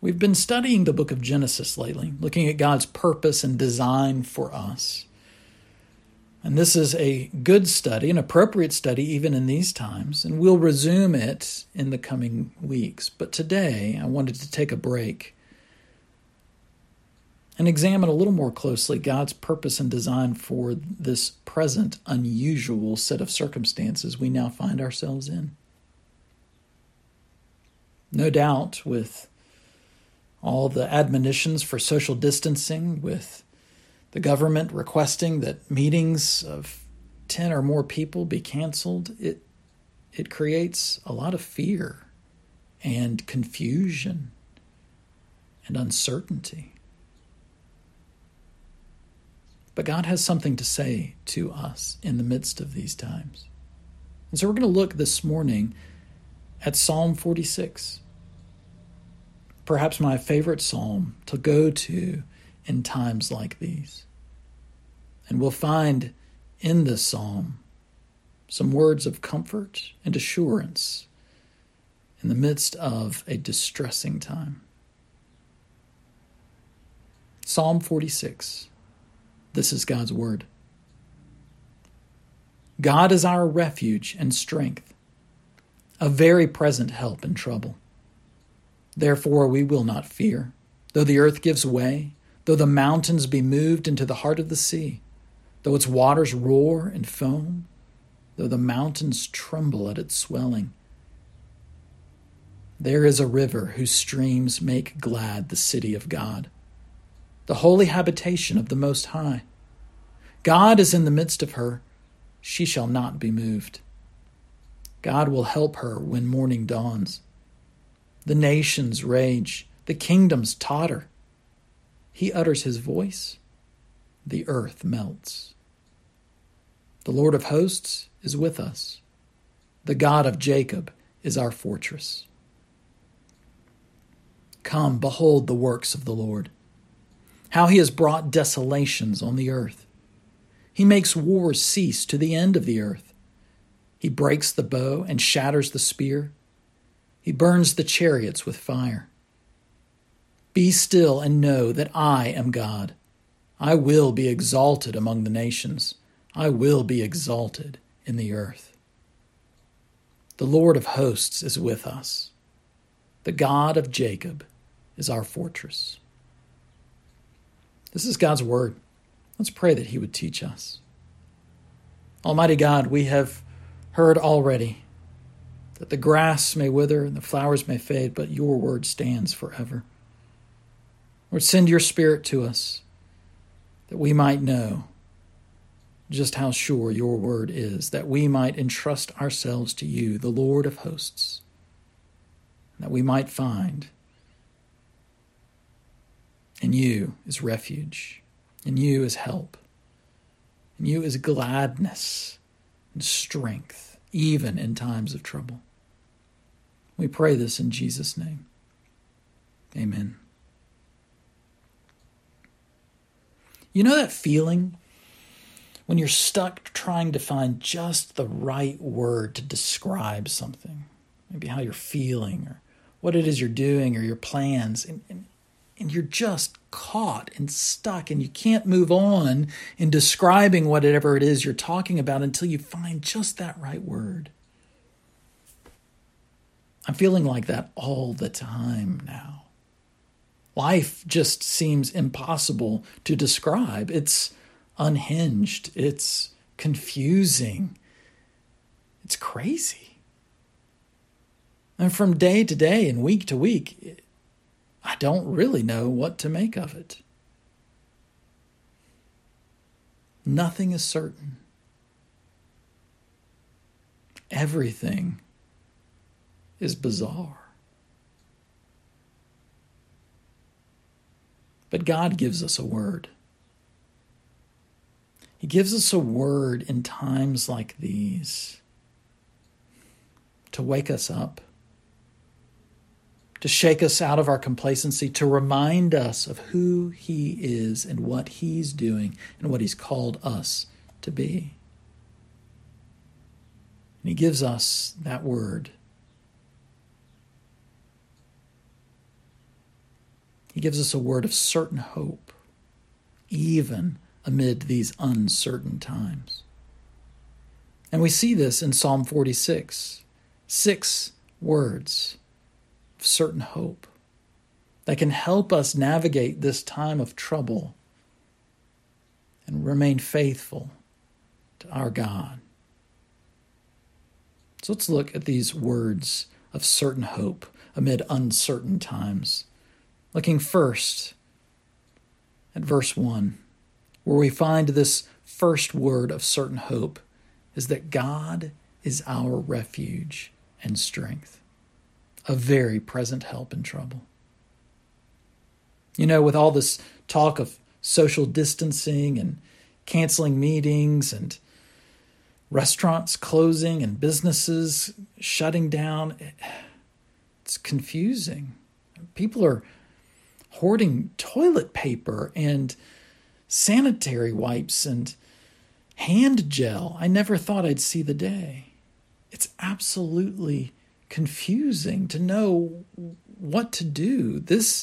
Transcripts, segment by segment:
We've been studying the book of Genesis lately, looking at God's purpose and design for us. And this is a good study, an appropriate study even in these times, and we'll resume it in the coming weeks. But today, I wanted to take a break and examine a little more closely God's purpose and design for this present unusual set of circumstances we now find ourselves in. No doubt, with all the admonitions for social distancing, with the government requesting that meetings of 10 or more people be canceled, it creates a lot of fear and confusion and uncertainty. But God has something to say to us in the midst of these times. And so we're going to look this morning at Psalm 46. Perhaps my favorite psalm to go to in times like these. And we'll find in this psalm some words of comfort and assurance in the midst of a distressing time. Psalm 46. This is God's word. God is our refuge and strength, a very present help in trouble. Therefore we will not fear, though the earth gives way, though the mountains be moved into the heart of the sea, though its waters roar and foam, though the mountains tremble at its swelling. There is a river whose streams make glad the city of God, the holy habitation of the Most High. God is in the midst of her. She shall not be moved. God will help her when morning dawns. The nations rage, the kingdoms totter. He utters his voice, the earth melts. The Lord of hosts is with us. The God of Jacob is our fortress. Come, behold the works of the Lord, how he has brought desolations on the earth. He makes wars cease to the end of the earth. He breaks the bow and shatters the spear. He burns the chariots with fire. Be still and know that I am God. I will be exalted among the nations. I will be exalted in the earth. The Lord of hosts is with us. The God of Jacob is our fortress. This is God's word. Let's pray that he would teach us. Almighty God, we have heard already that the grass may wither and the flowers may fade, but your word stands forever. Lord, send your Spirit to us that we might know just how sure your word is, that we might entrust ourselves to you, the Lord of hosts, that we might find in you is refuge, in you is help, in you is gladness and strength, even in times of trouble. We pray this in Jesus' name. Amen. You know that feeling when you're stuck trying to find just the right word to describe something, maybe how you're feeling or what it is you're doing or your plans, and you're just caught and stuck and you can't move on in describing whatever it is you're talking about until you find just that right word. I'm feeling like that all the time now. Life just seems impossible to describe. It's unhinged. It's confusing. It's crazy. And from day to day and week to week, I don't really know what to make of it. Nothing is certain. Everything is bizarre. But God gives us a word. He gives us a word in times like these to wake us up, to shake us out of our complacency, to remind us of who he is and what he's doing and what he's called us to be. And he gives us that word. He gives us a word of certain hope, even amid these uncertain times. And we see this in Psalm 46, 6 words of certain hope that can help us navigate this time of trouble and remain faithful to our God. So let's look at these words of certain hope amid uncertain times. Looking first at verse 1, where we find this first word of certain hope is that God is our refuge and strength, a very present help in trouble. You know, with all this talk of social distancing and canceling meetings and restaurants closing and businesses shutting down, it's confusing. People are hoarding toilet paper and sanitary wipes and hand gel. I never thought I'd see the day. It's absolutely confusing to know what to do.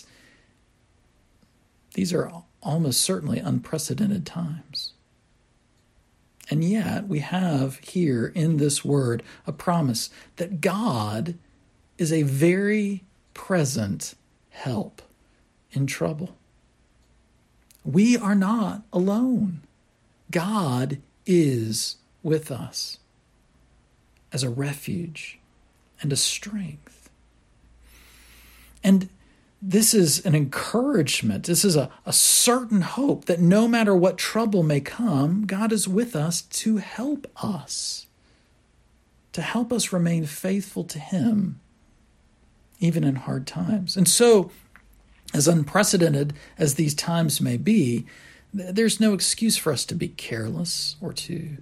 These are almost certainly unprecedented times. And yet we have here in this word a promise that God is a very present help in trouble. We are not alone. God is with us as a refuge and a strength. And this is an encouragement. This is a certain hope that no matter what trouble may come, God is with us to help us remain faithful to Him, even in hard times. And so, as unprecedented as these times may be, there's no excuse for us to be careless or to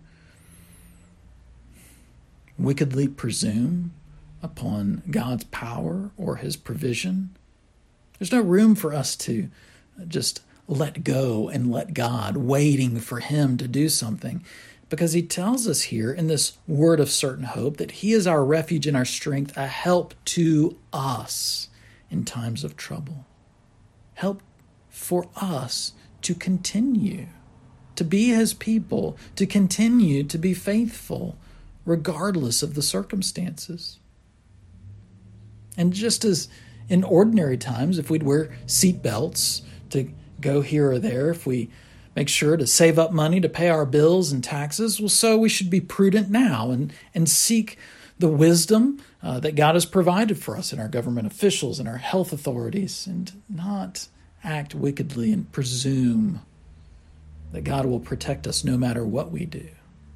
wickedly presume upon God's power or His provision. There's no room for us to just let go and let God, waiting for Him to do something, because He tells us here in this word of certain hope that He is our refuge and our strength, a help to us in times of trouble. Help for us to continue to be His people, to continue to be faithful regardless of the circumstances. And just as in ordinary times, if we'd wear seat belts to go here or there, if we make sure to save up money to pay our bills and taxes, well, so we should be prudent now and seek the wisdom that God has provided for us in our government officials and our health authorities, and not act wickedly and presume that God will protect us no matter what we do.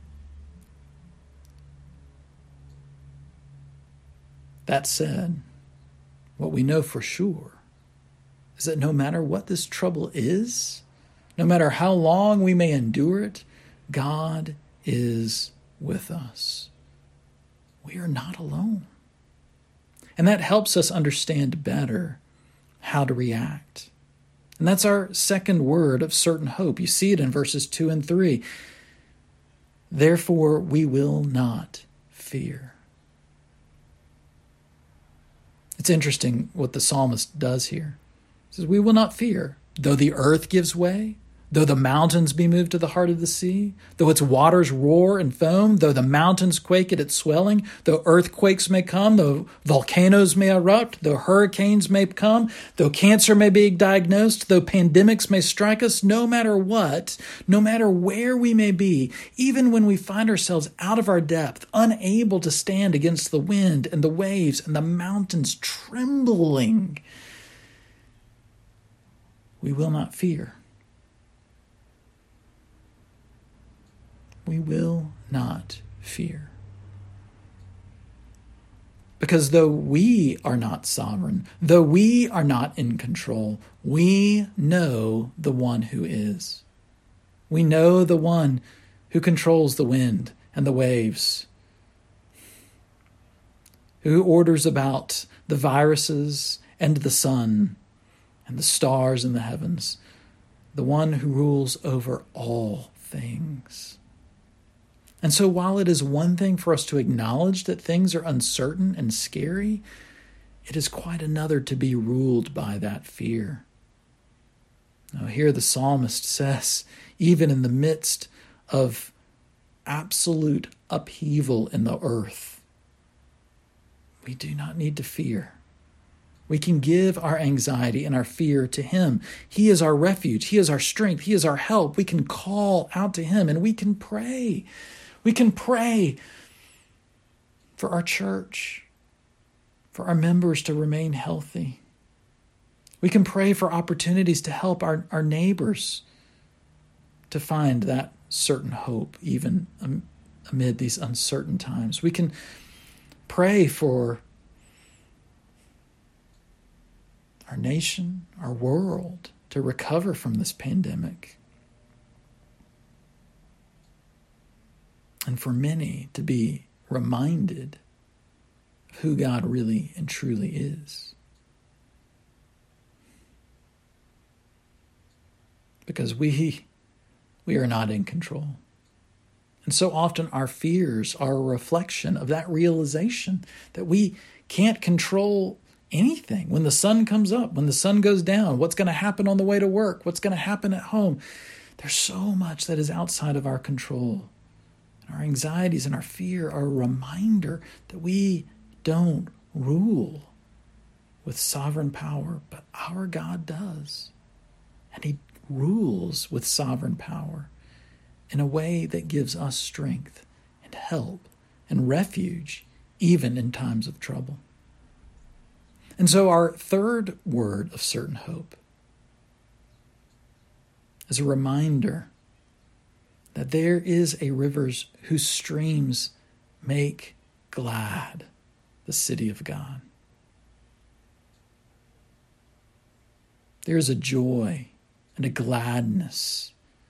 That said, what we know for sure is that no matter what this trouble is, no matter how long we may endure it, God is with us. We are not alone. And that helps us understand better how to react. And that's our second word of certain hope. You see it in verses 2 and 3. Therefore, we will not fear. It's interesting what the psalmist does here. He says, we will not fear, though the earth gives way, though the mountains be moved to the heart of the sea, though its waters roar and foam, though the mountains quake at its swelling, though earthquakes may come, though volcanoes may erupt, though hurricanes may come, though cancer may be diagnosed, though pandemics may strike us, no matter what, no matter where we may be, even when we find ourselves out of our depth, unable to stand against the wind and the waves and the mountains trembling, we will not fear. We will not fear. Because though we are not sovereign, though we are not in control, we know the one who is. We know the one who controls the wind and the waves, who orders about the viruses and the sun and the stars in the heavens, the one who rules over all things. And so while it is one thing for us to acknowledge that things are uncertain and scary, it is quite another to be ruled by that fear Now, here the psalmist says, even in the midst of absolute upheaval in the earth, we do not need to fear. We can give our anxiety and our fear to Him. He is our refuge. He is our strength. He is our help. We can call out to Him and we can pray. We can pray for our church, for our members to remain healthy. We can pray for opportunities to help our neighbors to find that certain hope, even amid these uncertain times. We can pray for our nation, our world, to recover from this pandemic. And for many to be reminded of who God really and truly is. Because we are not in control. And so often our fears are a reflection of that realization that we can't control anything. When the sun comes up, when the sun goes down, what's going to happen on the way to work, what's going to happen at home. There's so much that is outside of our control. And our anxieties and our fear are a reminder that we don't rule with sovereign power, but our God does. And He rules with sovereign power in a way that gives us strength and help and refuge, even in times of trouble. And so our third word of certain hope is a reminder that there is a river whose streams make glad the city of God. There is a joy and a gladness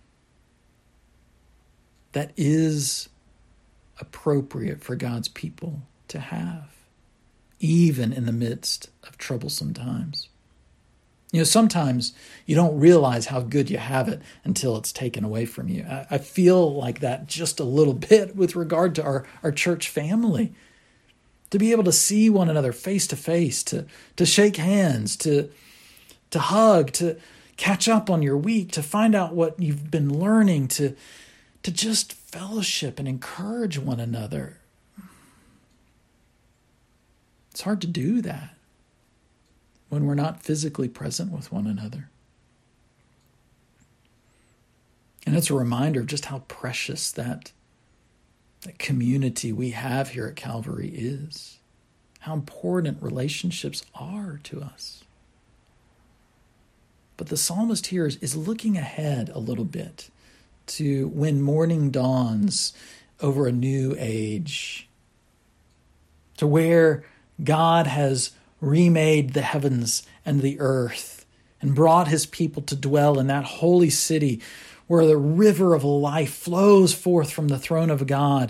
that is appropriate for God's people to have, even in the midst of troublesome times. You know, sometimes you don't realize how good you have it until it's taken away from you. I feel like that just a little bit with regard to our church family. To be able to see one another face to face, to shake hands, to hug, to catch up on your week, to find out what you've been learning, to just fellowship and encourage one another. It's hard to do that when we're not physically present with one another. And it's a reminder of just how precious that community we have here at Calvary is, how important relationships are to us. But the psalmist here is looking ahead a little bit to when morning dawns over a new age, to where God has remade the heavens and the earth and brought His people to dwell in that holy city where the river of life flows forth from the throne of God.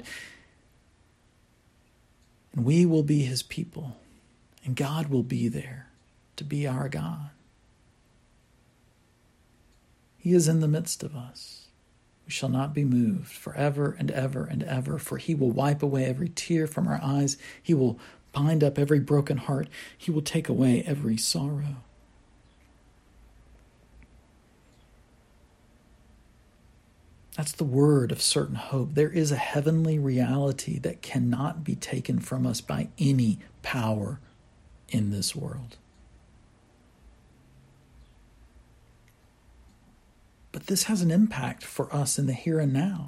And we will be His people, and God will be there to be our God. He is in the midst of us. We shall not be moved forever and ever and ever, for He will wipe away every tear from our eyes. He will bind up every broken heart. He will take away every sorrow. That's the word of certain hope. There is a heavenly reality that cannot be taken from us by any power in this world. But this has an impact for us in the here and now.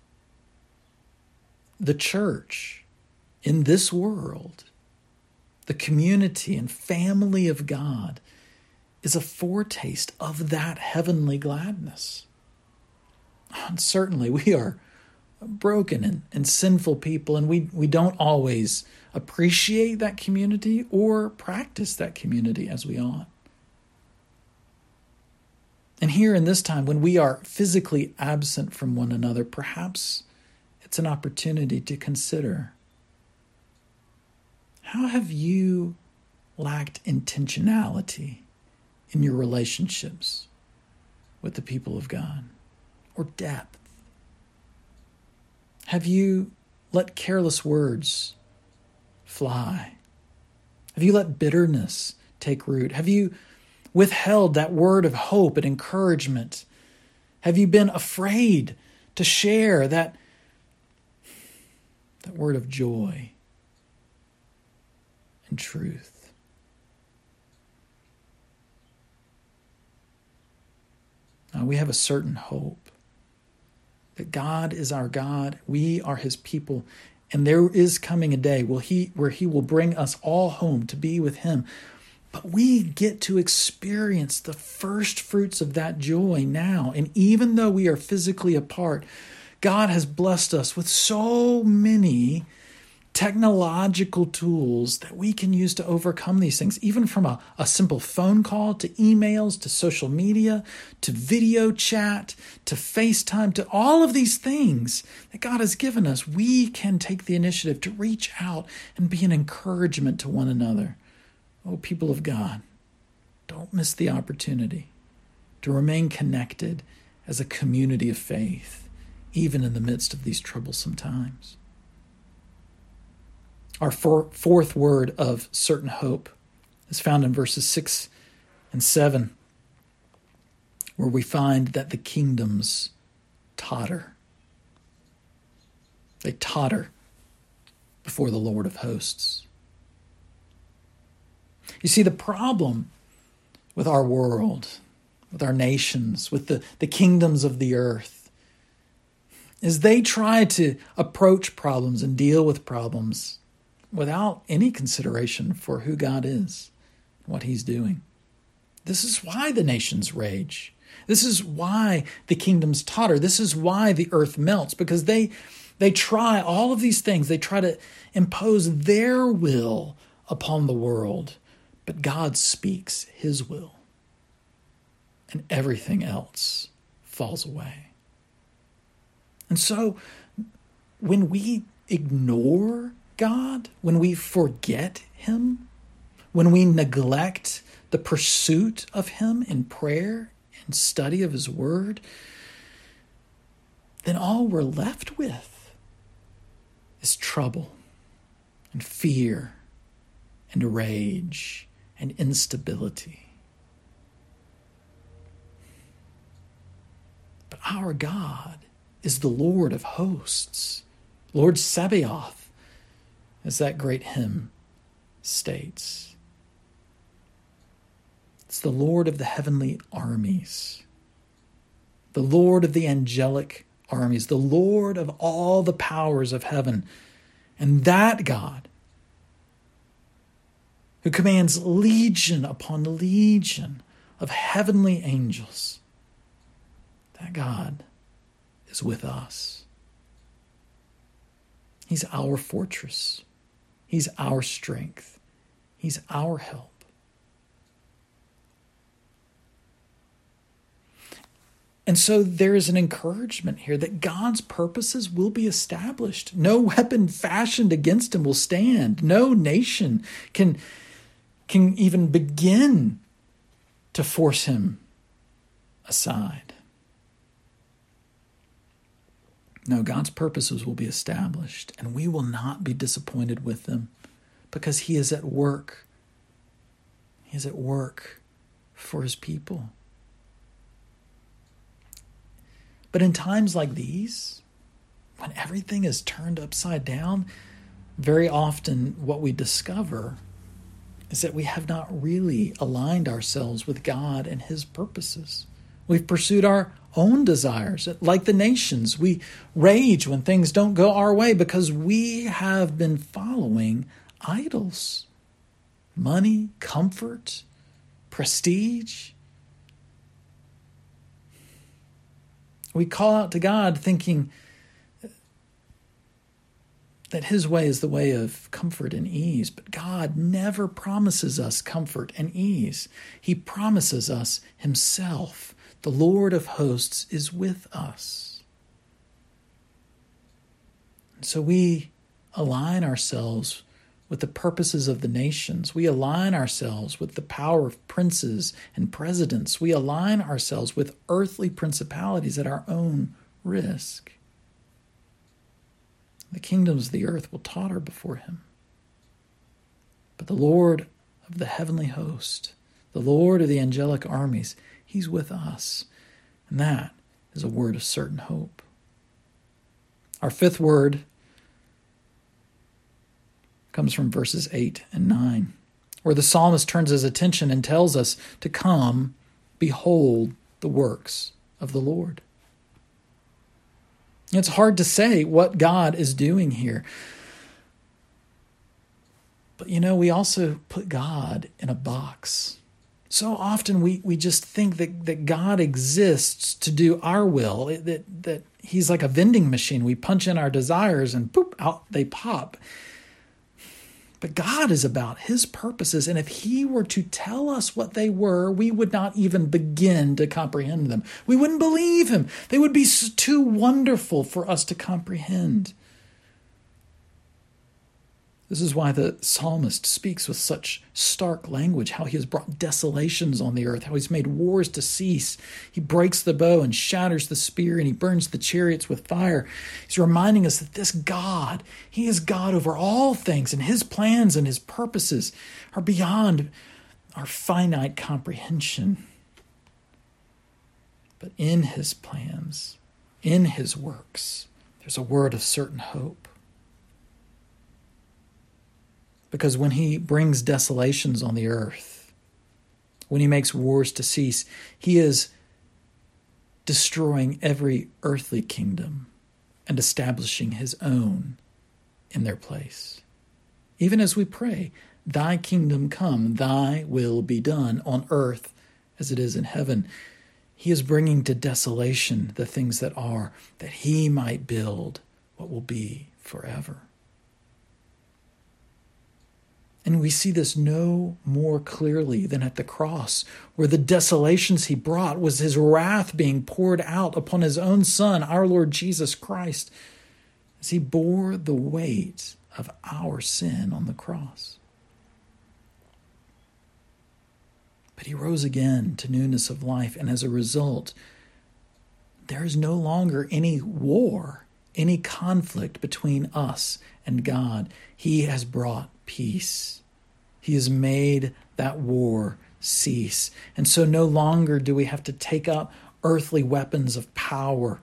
The church in this world, the community and family of God, is a foretaste of that heavenly gladness. And certainly we are broken and sinful people, and we don't always appreciate that community or practice that community as we ought. And here in this time, when we are physically absent from one another, perhaps it's an opportunity to consider, how have you lacked intentionality in your relationships with the people of God, or depth? Have you let careless words fly? Have you let bitterness take root? Have you withheld that word of hope and encouragement? Have you been afraid to share that word of joy and truth? Now, we have a certain hope that God is our God, we are his people, and there is coming a day where he will bring us all home to be with him. But we get to experience the first fruits of that joy now. And even though we are physically apart, God has blessed us with so many technological tools that we can use to overcome these things, even from a simple phone call to emails to social media to video chat to FaceTime to all of these things that God has given us. We can take the initiative to reach out and be an encouragement to one another. Oh, people of God, don't miss the opportunity to remain connected as a community of faith, even in the midst of these troublesome times. Our fourth word of certain hope is found in verses 6 and 7, where we find that the kingdoms totter. They totter before the Lord of hosts. You see, the problem with our world, with our nations, with the kingdoms of the earth, is they try to approach problems and deal with problems without any consideration for who God is, what he's doing. This is why the nations rage. This is why the kingdoms totter. This is why the earth melts, because they try all of these things. They try to impose their will upon the world. But God speaks his will, and everything else falls away. And so when we ignore God, when we forget him, when we neglect the pursuit of him in prayer and study of his word, then all we're left with is trouble and fear and rage and instability. But our God is the Lord of hosts, Lord Sabaoth, as that great hymn states. It's the Lord of the heavenly armies, the Lord of the angelic armies, the Lord of all the powers of heaven. And that God, who commands legion upon legion of heavenly angels, that God is with us. He's our fortress. He's our strength. He's our help. And so there is an encouragement here that God's purposes will be established. No weapon fashioned against him will stand. No nation can even begin to force him aside. No, God's purposes will be established, and we will not be disappointed with them because he is at work. He is at work for his people. But in times like these, when everything is turned upside down, very often what we discover is that we have not really aligned ourselves with God and his purposes. We've pursued our own desires. Like the nations, we rage when things don't go our way because we have been following idols. Money, comfort, prestige. We call out to God thinking that his way is the way of comfort and ease, but God never promises us comfort and ease. He promises us himself. The Lord of hosts is with us. And so we align ourselves with the purposes of the nations. We align ourselves with the power of princes and presidents. We align ourselves with earthly principalities at our own risk. The kingdoms of the earth will totter before him. But the Lord of the heavenly host, The Lord of the angelic armies, he's with us. And that is a word of certain hope. Our fifth word comes from verses 8 and 9, where the psalmist turns his attention and tells us to come, behold the works of the Lord. It's hard to say what God is doing here. But we also put God in a box. So often we just think that God exists to do our will, that he's like a vending machine. We punch in our desires and poop, out they pop. But God is about his purposes, and if he were to tell us what they were, we would not even begin to comprehend them. We wouldn't believe him. They would be too wonderful for us to comprehend. This is why the psalmist speaks with such stark language, how he has brought desolations on the earth, how he's made wars to cease. He breaks the bow and shatters the spear, and he burns the chariots with fire. He's reminding us that this God, he is God over all things, and his plans and his purposes are beyond our finite comprehension. But in his plans, in his works, there's a word of certain hope. Because when he brings desolations on the earth, when he makes wars to cease, he is destroying every earthly kingdom and establishing his own in their place. Even as we pray, thy kingdom come, thy will be done on earth as it is in heaven. He is bringing to desolation the things that are, that he might build what will be forever. And we see this no more clearly than at the cross, where the desolations he brought was his wrath being poured out upon his own Son, our Lord Jesus Christ, as he bore the weight of our sin on the cross. But he rose again to newness of life, and as a result, there is no longer any war, any conflict between us and God. He has brought peace. He has made that war cease. And so no longer do we have to take up earthly weapons of power.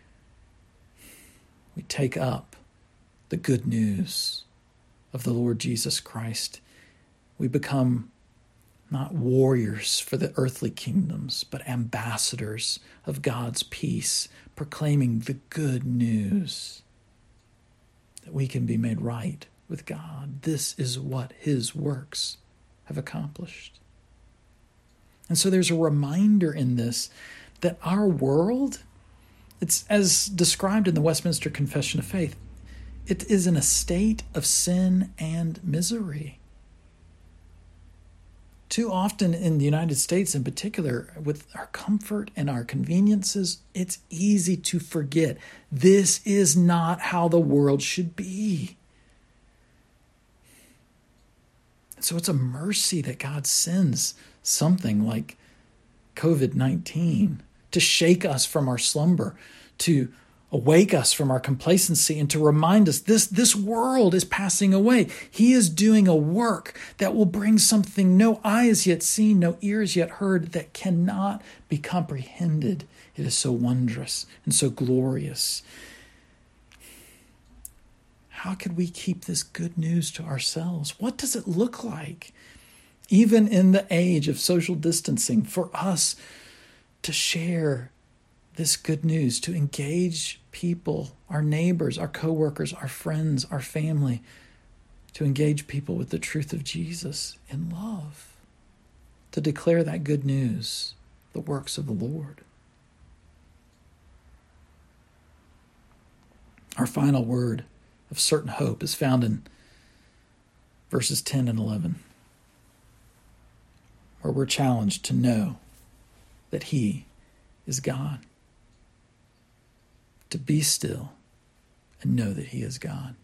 We take up the good news of the Lord Jesus Christ. We become not warriors for the earthly kingdoms, but ambassadors of God's peace, proclaiming the good news that we can be made right with God. This is what his works have accomplished. And so there's a reminder in this that our world, it's as described in the Westminster Confession of Faith, it is in a state of sin and misery. Too often in the United States in particular, with our comfort and our conveniences, it's easy to forget this is not how the world should be. So it's a mercy that God sends something like COVID-19 to shake us from our slumber, to awake us from our complacency, and to remind us this world is passing away. He is doing a work that will bring something no eye has yet seen, no ears yet heard, that cannot be comprehended. It is so wondrous and so glorious. How could we keep this good news to ourselves? What does it look like, even in the age of social distancing, for us to share this good news, to engage people, our neighbors, our coworkers, our friends, our family, to engage people with the truth of Jesus in love, to declare that good news, the works of the Lord? Our final word of certain hope is found in verses 10 and 11, where we're challenged to know that he is God, to be still and know that he is God.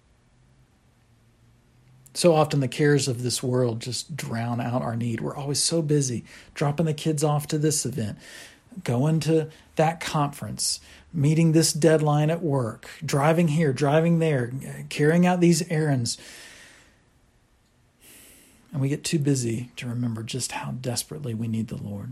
So often the cares of this world just drown out our need. We're always so busy dropping the kids off to this event, going to that conference, meeting this deadline at work, driving here, driving there, carrying out these errands. And we get too busy to remember just how desperately we need the Lord.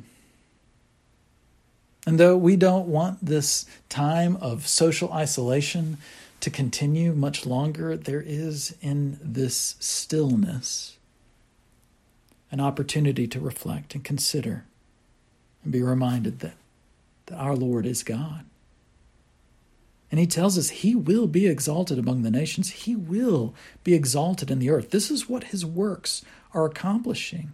And though we don't want this time of social isolation to continue much longer, there is in this stillness an opportunity to reflect and consider and be reminded that our Lord is God. And he tells us he will be exalted among the nations. He will be exalted in the earth. This is what his works are accomplishing.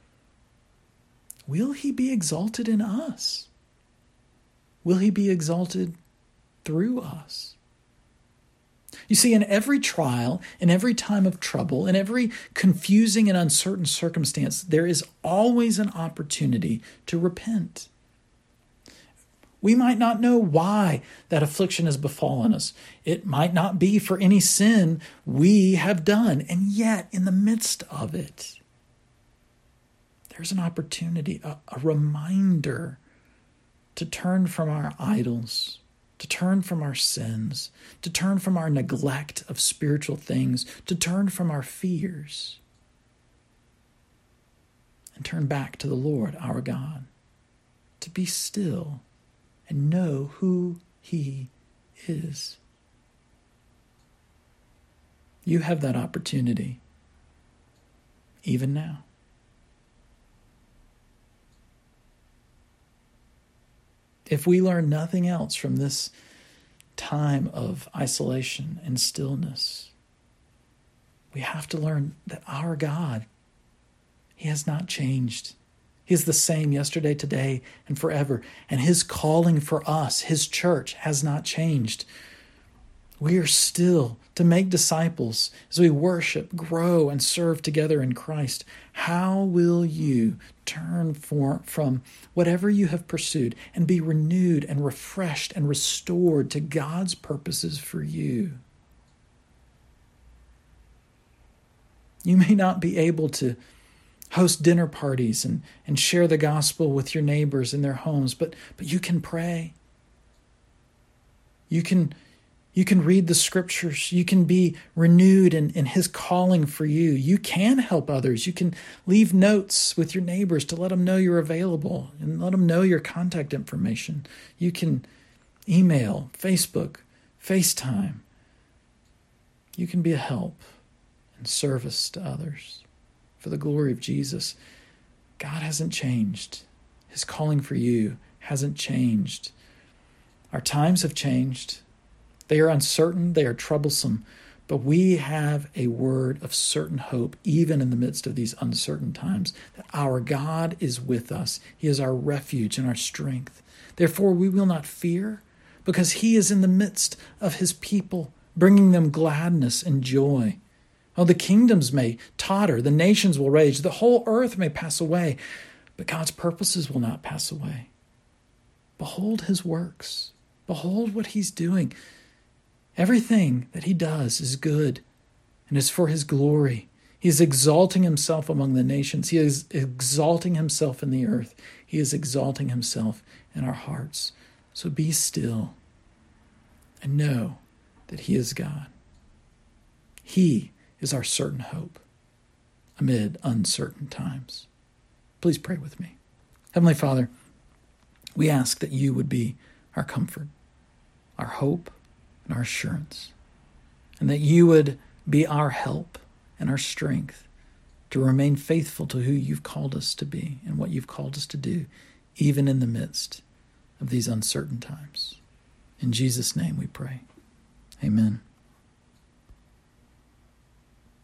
Will he be exalted in us? Will he be exalted through us? You see, in every trial, in every time of trouble, in every confusing and uncertain circumstance, there is always an opportunity to repent. We might not know why that affliction has befallen us. It might not be for any sin we have done. And yet, in the midst of it, there's an opportunity, a reminder to turn from our idols, to turn from our sins, to turn from our neglect of spiritual things, to turn from our fears, and turn back to the Lord our God, to be still and know who he is. You have that opportunity even now. If we learn nothing else from this time of isolation and stillness, we have to learn that our God, he has not changed. He is the same yesterday, today, and forever. And his calling for us, his church, has not changed. We are still to make disciples as we worship, grow, and serve together in Christ. How will you turn from whatever you have pursued and be renewed and refreshed and restored to God's purposes for you? You may not be able to host dinner parties and share the gospel with your neighbors in their homes, but you can pray. You can read the scriptures. You can be renewed in his calling for you. You can help others. You can leave notes with your neighbors to let them know you're available and let them know your contact information. You can email, Facebook, FaceTime. You can be a help and service to others. For the glory of Jesus, God hasn't changed. His calling for you hasn't changed. Our times have changed. They are uncertain, they are troublesome, but we have a word of certain hope, even in the midst of these uncertain times, that our God is with us. He is our refuge and our strength. Therefore, we will not fear, because he is in the midst of his people, bringing them gladness and joy. Oh, the kingdoms may totter, the nations will rage, the whole earth may pass away, but God's purposes will not pass away. Behold his works. Behold what he's doing. Everything that he does is good and is for his glory. He is exalting himself among the nations. He is exalting himself in the earth. He is exalting himself in our hearts. So be still and know that he is God. He is our certain hope amid uncertain times. Please pray with me. Heavenly Father, we ask that you would be our comfort, our hope, and our assurance, and that you would be our help and our strength to remain faithful to who you've called us to be and what you've called us to do, even in the midst of these uncertain times. In Jesus' name we pray. Amen.